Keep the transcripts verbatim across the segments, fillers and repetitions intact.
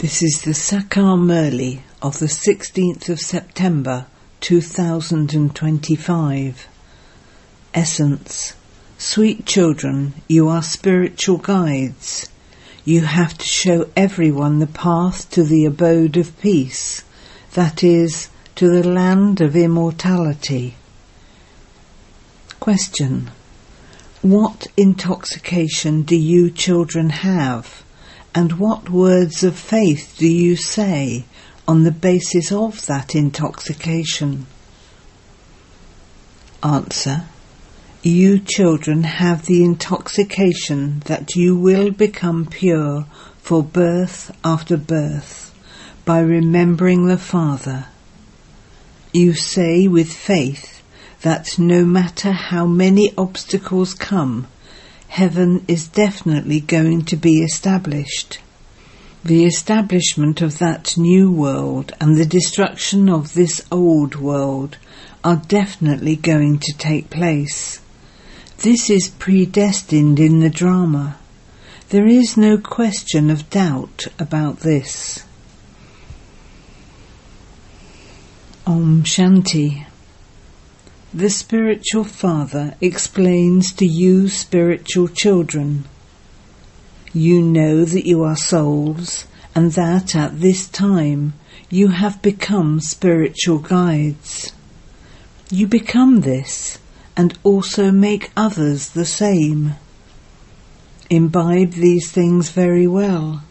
This is the Sakar Murli of the sixteenth of September two thousand twenty-five. Essence. Sweet children, you are spiritual guides. You have to show everyone the path to the abode of peace, that is, to the land of immortality. Question. What intoxication do you children have, and what words of faith do you say on the basis of that intoxication? Answer. You children have the intoxication that you will become pure for birth after birth by remembering the Father. You say with faith that no matter how many obstacles come, heaven is definitely going to be established. The establishment of that new world and the destruction of this old world are definitely going to take place. This is predestined in the drama. There is no question of doubt about this. Om Shanti. The Spiritual Father explains to you spiritual children. You know that you are souls and that at this time you have become spiritual guides. You become this and also make others the same. Imbibe these things very well.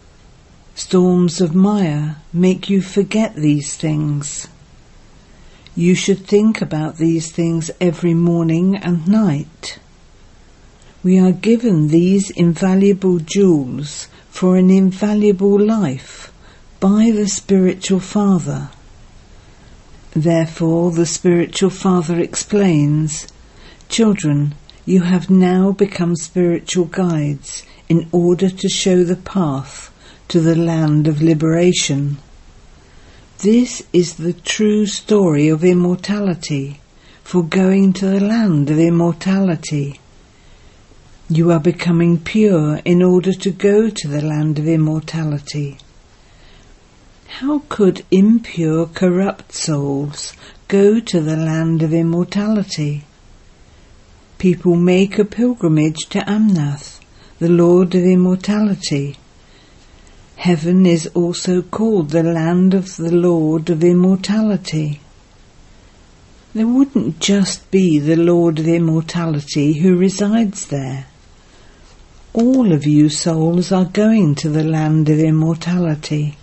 Storms of Maya make you forget these things. You should think about these things every morning and night. We are given these invaluable jewels for an invaluable life by the Spiritual Father. Therefore the Spiritual Father explains, children, you have now become spiritual guides in order to show the path to the land of liberation. This is the true story of immortality, for going to the land of immortality. You are becoming pure in order to go to the land of immortality. How could impure, corrupt souls go to the land of immortality? People make a pilgrimage to Amnath, the Lord of immortality. Heaven is also called the land of the Lord of immortality. There wouldn't just be the Lord of immortality who resides there. All of you souls are going to the land of immortality.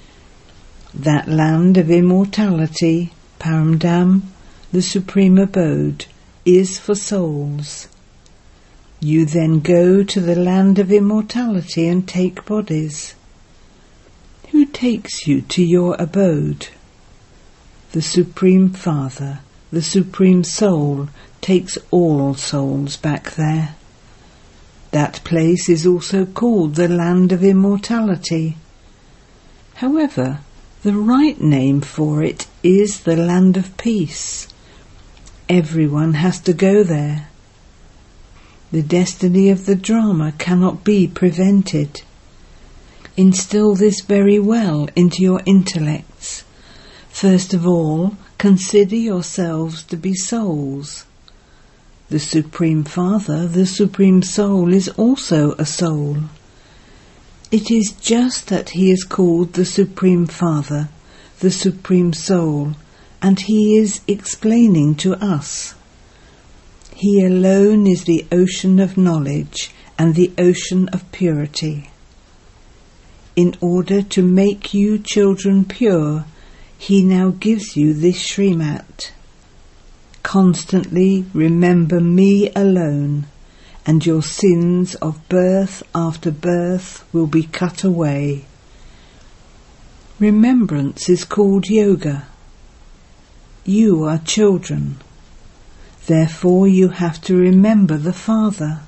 That land of immortality, Paramdam, the supreme abode, is for souls. You then go to the land of immortality and take bodies. Who takes you to your abode? The Supreme Father, the Supreme Soul, takes all souls back there. That place is also called the land of immortality. However, the right name for it is the land of peace. Everyone has to go there. The destiny of the drama cannot be prevented. Instill this very well into your intellects. First of all, consider yourselves to be souls. The Supreme Father, the Supreme Soul, is also a soul. It is just that he is called the Supreme Father, the Supreme Soul, and he is explaining to us. He alone is the ocean of knowledge and the ocean of purity. In order to make you children pure, he now gives you this Srimat. Constantly remember me alone, and your sins of birth after birth will be cut away. Remembrance is called yoga. You are children. Therefore you have to remember the Father.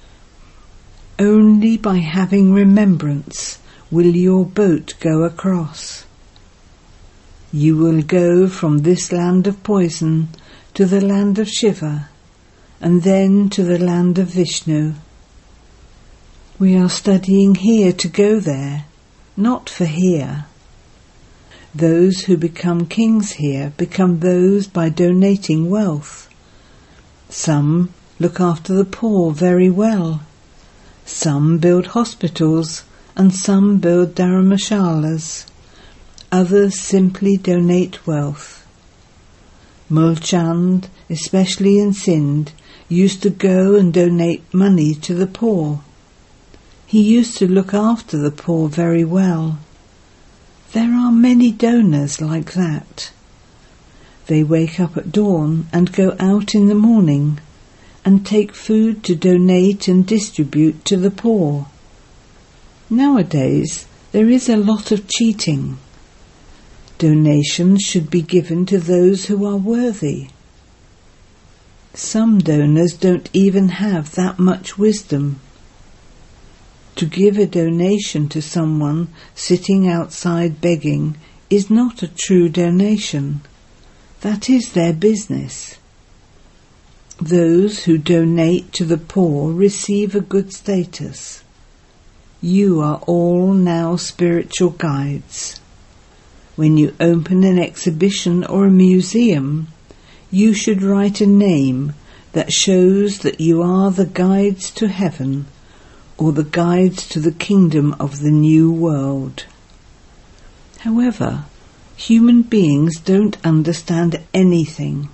Only by having remembrance will your boat go across. You will go from this land of poison to the land of Shiva, and then to the land of Vishnu. We are studying here to go there, not for here. Those who become kings here become those by donating wealth. Some look after the poor very well. Some build hospitals and some build dharmashalas. Others simply donate wealth. Mulchand, especially in Sindh, used to go and donate money to the poor. He used to look after the poor very well. There are many donors like that. They wake up at dawn and go out in the morning and take food to donate and distribute to the poor. Nowadays, there is a lot of cheating. Donations should be given to those who are worthy. Some donors don't even have that much wisdom. To give a donation to someone sitting outside begging is not a true donation. That is their business. Those who donate to the poor receive a good status. You are all now spiritual guides. When you open an exhibition or a museum, you should write a name that shows that you are the guides to heaven or the guides to the kingdom of the new world. However, human beings don't understand anything.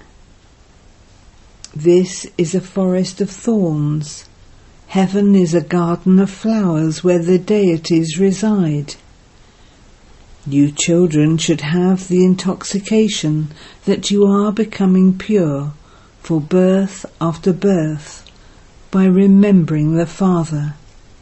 This is a forest of thorns. Heaven is a garden of flowers where the deities reside. You children should have the intoxication that you are becoming pure for birth after birth by remembering the Father.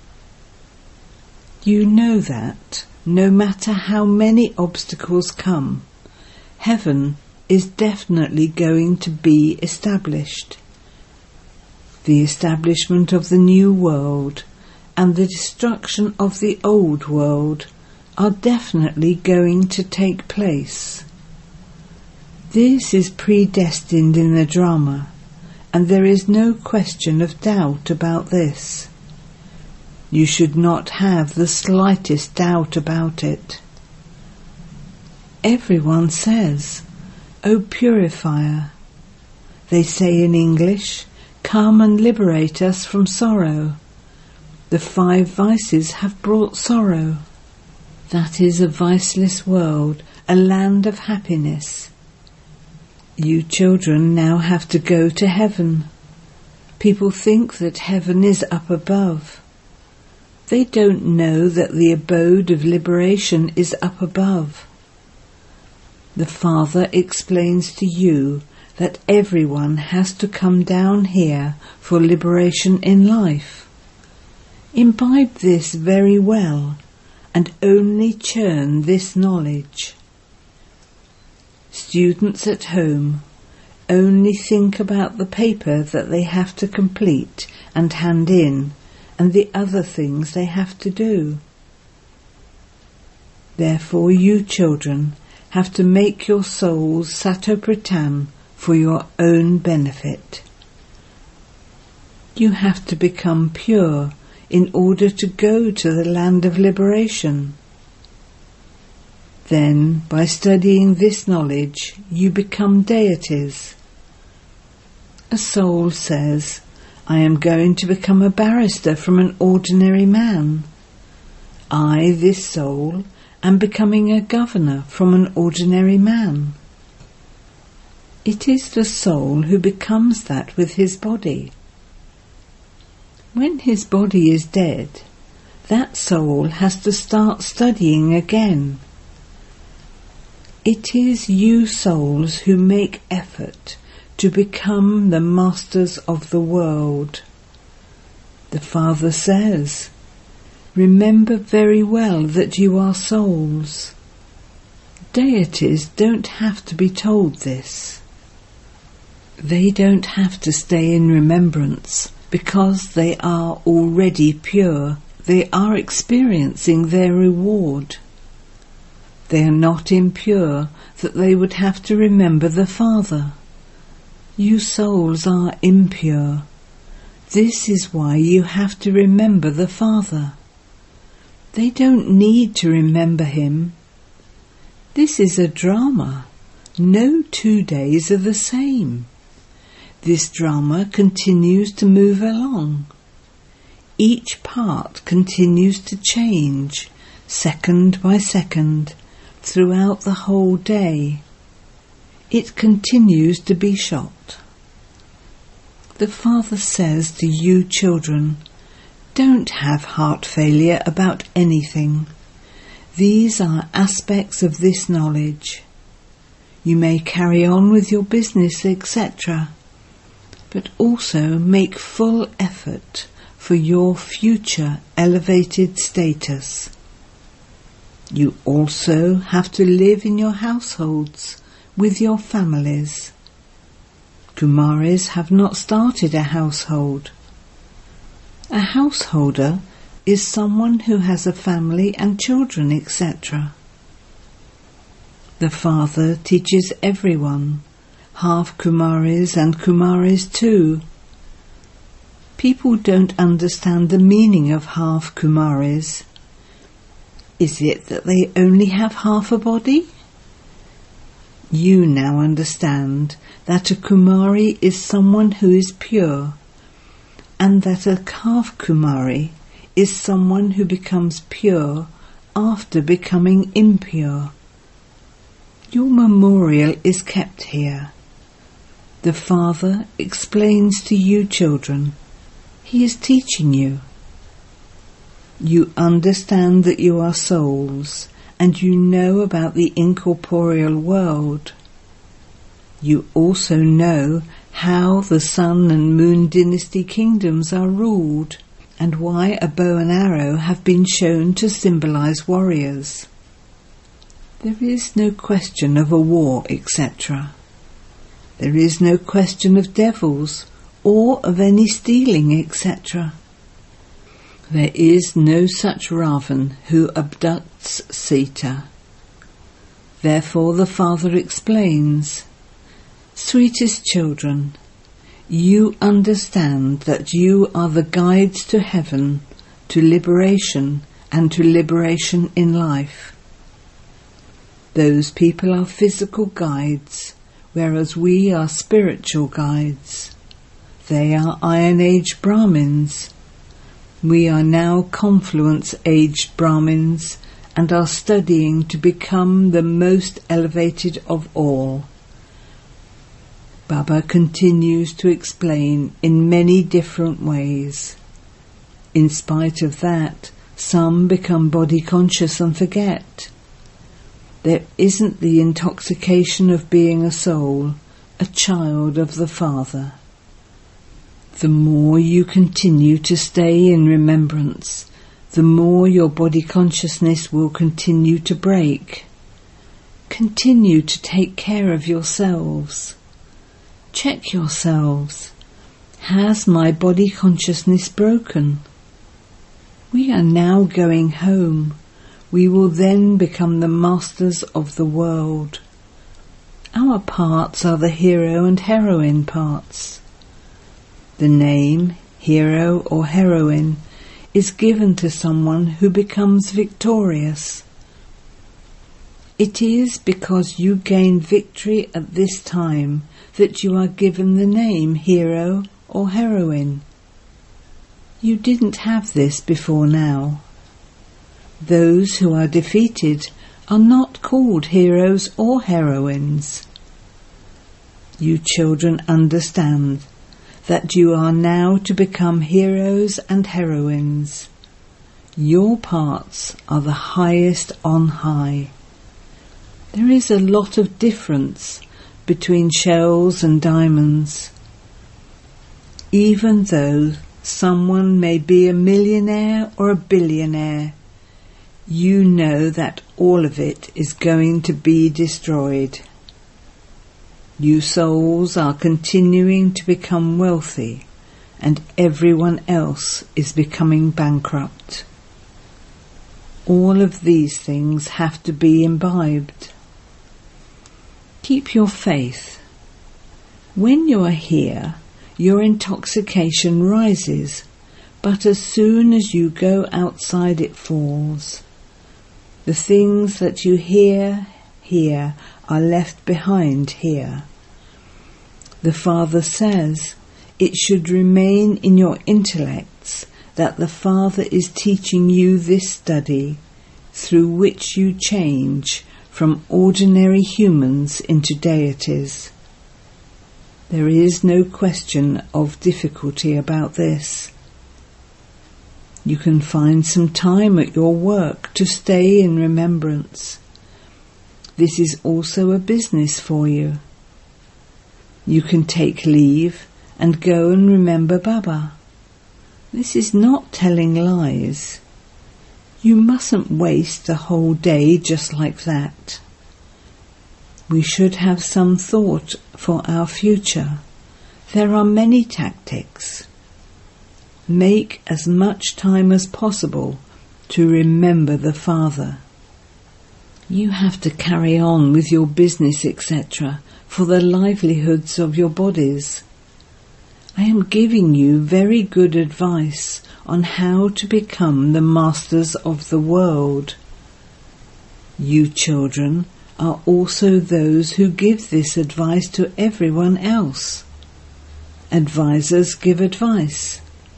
You know that, no matter how many obstacles come, heaven is definitely going to be established. The establishment of the new world and the destruction of the old world are definitely going to take place. This is predestined in the drama, and there is no question of doubt about this. You should not have the slightest doubt about it. Everyone says, "O purifier." They say in English, "Come and liberate us from sorrow." The five vices have brought sorrow. That is a viceless world, a land of happiness. You children now have to go to heaven. People think that heaven is up above. They don't know that the abode of liberation is up above. The Father explains to you that everyone has to come down here for liberation in life. Imbibe this very well and only churn this knowledge. Students at home only think about the paper that they have to complete and hand in and the other things they have to do. Therefore you children have to make your souls Satopratam for your own benefit. You have to become pure in order to go to the land of liberation. Then, by studying this knowledge, you become deities. A soul says, "I am going to become a barrister from an ordinary man." I, this soul, am becoming a governor from an ordinary man. It is the soul who becomes that with his body. When his body is dead, that soul has to start studying again. It is you souls who make effort to become the masters of the world. The Father says, "Remember very well that you are souls." Deities don't have to be told this. They don't have to stay in remembrance because they are already pure. They are experiencing their reward. They are not impure that they would have to remember the Father. You souls are impure. This is why you have to remember the Father. They don't need to remember him. This is a drama. No two days are the same. This drama continues to move along. Each part continues to change, second by second, throughout the whole day. It continues to be shot. The Father says to you children, don't have heart failure about anything. These are aspects of this knowledge. You may carry on with your business, et cetera, but also make full effort for your future elevated status. You also have to live in your households with your families. Kumaris have not started a household. A householder is someone who has a family and children, et cetera. The Father teaches everyone, half Kumaris and Kumaris too. People don't understand the meaning of half Kumaris. Is it that they only have half a body? You now understand that a Kumari is someone who is pure, and that a half Kumari is someone who becomes pure after becoming impure. Your memorial is kept here. The Father explains to you children. He is teaching you. You understand that you are souls, and you know about the incorporeal world. You also know how the Sun and Moon dynasty kingdoms are ruled, and why a bow and arrow have been shown to symbolize warriors. There is no question of a war, et cetera. There is no question of devils or of any stealing, et cetera. There is no such Ravan who abducts Sita. Therefore the Father explains, sweetest children, you understand that you are the guides to heaven, to liberation, and to liberation in life. Those people are physical guides, whereas we are spiritual guides. They are Iron Age Brahmins. We are now Confluence-aged Brahmins and are studying to become the most elevated of all. Baba continues to explain in many different ways. In spite of that, some become body conscious and forget. There isn't the intoxication of being a soul, a child of the Father. The more you continue to stay in remembrance, the more your body consciousness will continue to break. Continue to take care of yourselves. Check yourselves. Has my body consciousness broken? We are now going home. We will then become the masters of the world. Our parts are the hero and heroine parts. The name, hero or heroine, is given to someone who becomes victorious. It is because you gain victory at this time that you are given the name hero or heroine. You didn't have this before now. Those who are defeated are not called heroes or heroines. You children understand that you are now to become heroes and heroines. Your parts are the highest on high. There is a lot of difference between shells and diamonds. Even though someone may be a millionaire or a billionaire, you know that all of it is going to be destroyed. You souls are continuing to become wealthy, and everyone else is becoming bankrupt. All of these things have to be imbibed. Keep your faith. When you are here, your intoxication rises, but as soon as you go outside it falls. The things that you hear here are left behind here. The Father says it should remain in your intellects that the Father is teaching you this study through which you change from ordinary humans into deities. There is no question of difficulty about this. You can find some time at your work to stay in remembrance. This is also a business for you. You can take leave and go and remember Baba. This is not telling lies. You mustn't waste the whole day just like that. We should have some thought for our future. There are many tactics. Make as much time as possible to remember the Father. You have to carry on with your business, et cetera, for the livelihoods of your bodies. I am giving you very good advice on how to become the masters of the world. You children are also those who give this advice to everyone else. Advisors give advice.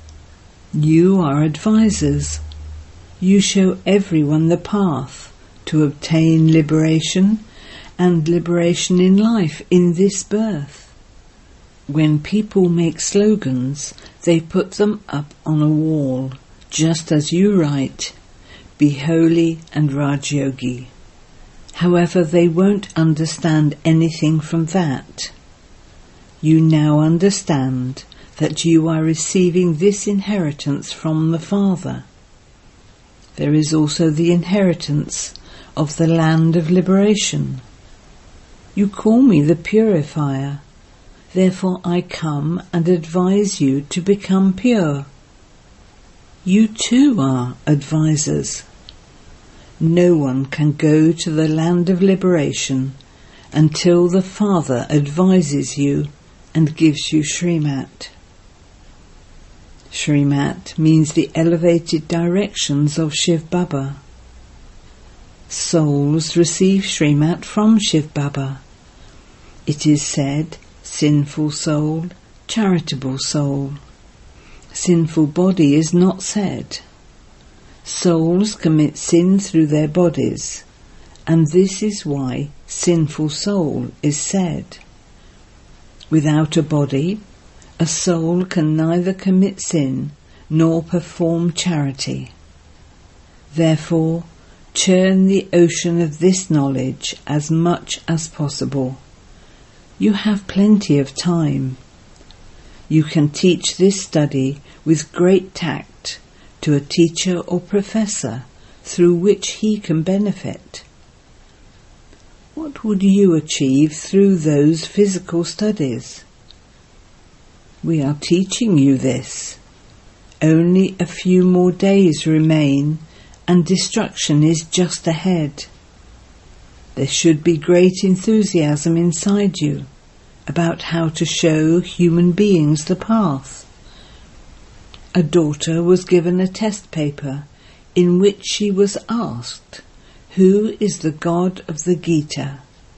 You are advisors. You show everyone the path to obtain liberation and liberation in life in this birth. When people make slogans, they put them up on a wall, just as you write, "Be holy and Raj Yogi." However, they won't understand anything from that. You now understand that you are receiving this inheritance from the Father. There is also the inheritance of the land of liberation. You call me the purifier. Therefore I come and advise you to become pure. You too are advisors. No one can go to the land of liberation until the Father advises you and gives you Srimat. Srimat means the elevated directions of Shiv Baba. Souls receive Srimat from Shiv Baba. It is said, sinful soul, charitable soul. Sinful body is not said. Souls commit sin through their bodies, and this is why sinful soul is said. Without a body, a soul can neither commit sin nor perform charity. Therefore, churn the ocean of this knowledge as much as possible. You have plenty of time. You can teach this study with great tact to a teacher or professor through which he can benefit. What would you achieve through those physical studies? We are teaching you this. Only a few more days remain and destruction is just ahead. There should be great enthusiasm inside you about how to show human beings the path. A daughter was given a test paper in which she was asked, "Who is the God of the Gita?"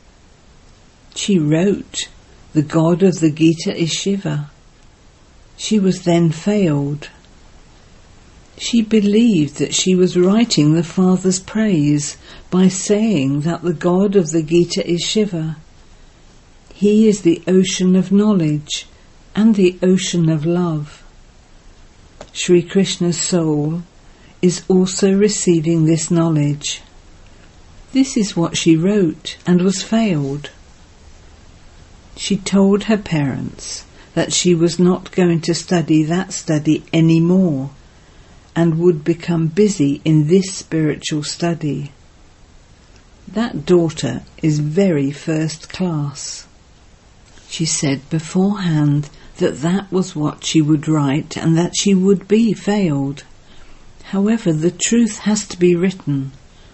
She wrote, "The God of the Gita is Shiva." She was then failed. She believed that she was writing the Father's praise by saying that the God of the Gita is Shiva. He is the ocean of knowledge and the ocean of love. Sri Krishna's soul is also receiving this knowledge. This is what she wrote and was failed. She told her parents that she was not going to study that study anymore and would become busy in this spiritual study. That daughter is very first class. She said beforehand that that was what she would write and that she would be failed. However, the truth has to be written.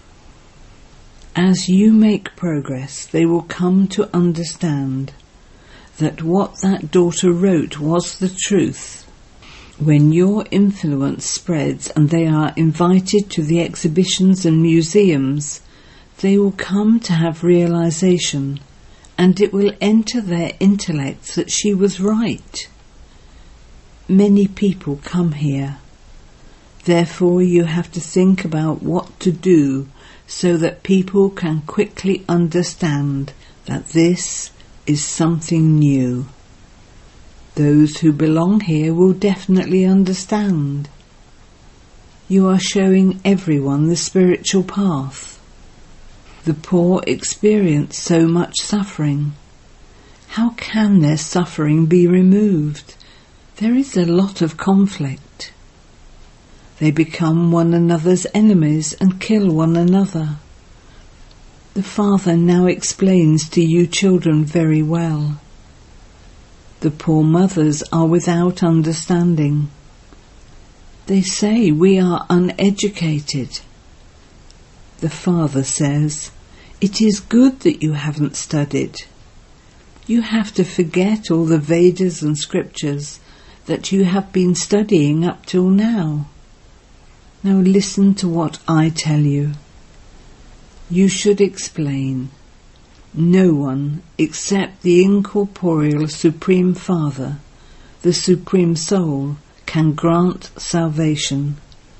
As you make progress, they will come to understand that what that daughter wrote was the truth. When your influence spreads and they are invited to the exhibitions and museums, they will come to have realization, and it will enter their intellects that she was right. Many people come here. Therefore you have to think about what to do so that people can quickly understand that this is something new. Those who belong here will definitely understand. You are showing everyone the spiritual path. The poor experience so much suffering. How can their suffering be removed? There is a lot of conflict. They become one another's enemies and kill one another. The Father now explains to you children very well. The poor mothers are without understanding. They say we are uneducated. The Father says, it is good that you haven't studied. You have to forget all the Vedas and scriptures that you have been studying up till now. Now listen to what I tell you. You should explain. No one except the incorporeal Supreme Father, the Supreme Soul, can grant salvation.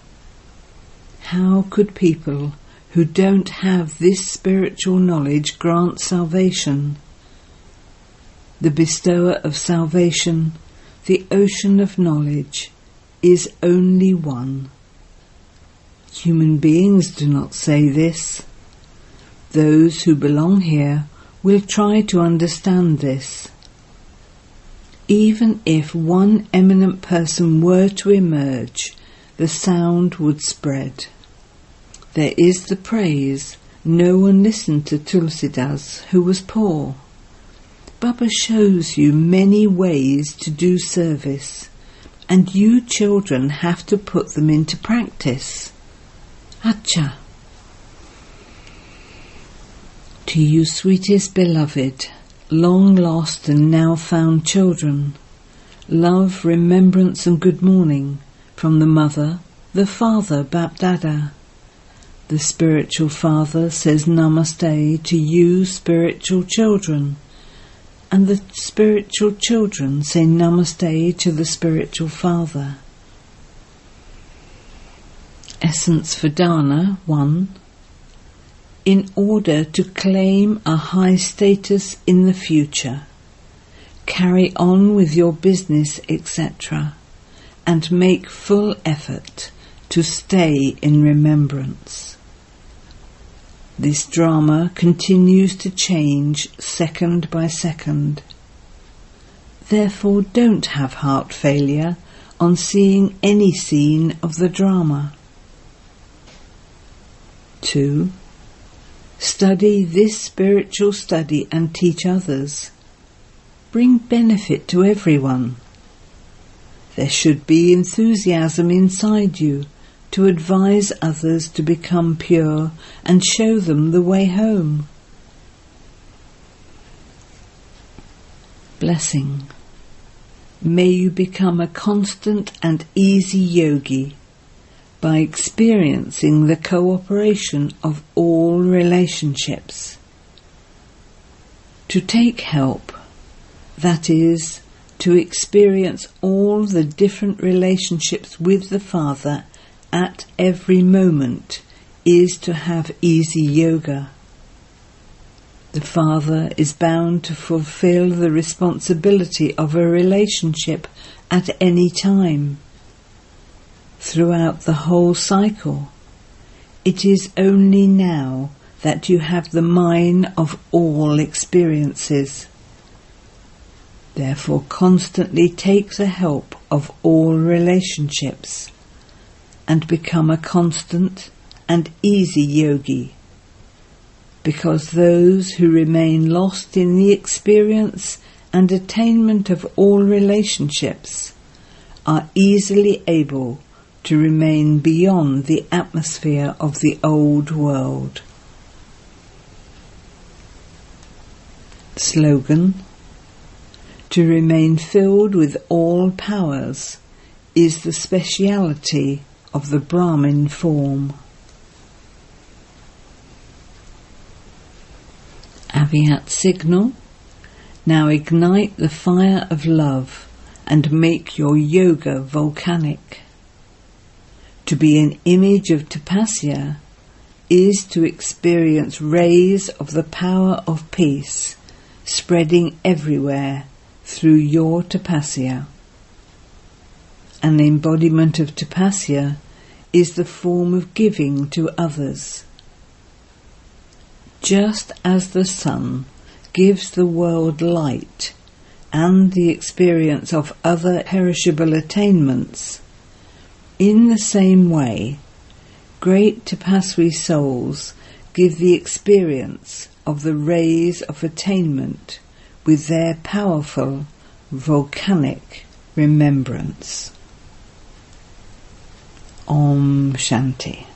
How could people who don't have this spiritual knowledge grant salvation? The bestower of salvation, the ocean of knowledge, is only one. Human beings do not say this. Those who belong here will try to understand this. Even if one eminent person were to emerge, the sound would spread. There is the praise. No one listened to Tulsidas, who was poor. Baba shows you many ways to do service, and you children have to put them into practice. Acha. To you sweetest beloved, long lost and now found children, love, remembrance and good morning from the Mother, the Father, Bapdada. The spiritual Father says Namaste to you spiritual children, and the spiritual children say Namaste to the spiritual Father. Essence for Dana one. In order to claim a high status in the future, carry on with your business, et cetera, and make full effort to stay in remembrance. This drama continues to change second by second. Therefore, don't have heart failure on seeing any scene of the drama. two. Study this spiritual study and teach others. Bring benefit to everyone. There should be enthusiasm inside you to advise others to become pure and show them the way home. Blessing. May you become a constant and easy yogi by experiencing the cooperation of all relationships. To take help, that is, to experience all the different relationships with the Father at every moment, is to have easy yoga. The Father is bound to fulfill the responsibility of a relationship at any time. Throughout the whole cycle, it is only now that you have the mine of all experiences. Therefore, constantly take the help of all relationships and become a constant and easy yogi, because those who remain lost in the experience and attainment of all relationships are easily able to remain beyond the atmosphere of the old world. Slogan: to remain filled with all powers is the speciality of the Brahmin form. Aviat signal. Now ignite the fire of love and make your yoga volcanic. To be an image of Tapasya is to experience rays of the power of peace spreading everywhere through your Tapasya. An embodiment of Tapasya is the form of giving to others. Just as the sun gives the world light and the experience of other perishable attainments, in the same way, great Tapaswi souls give the experience of the rays of attainment with their powerful volcanic remembrance. Om Shanti.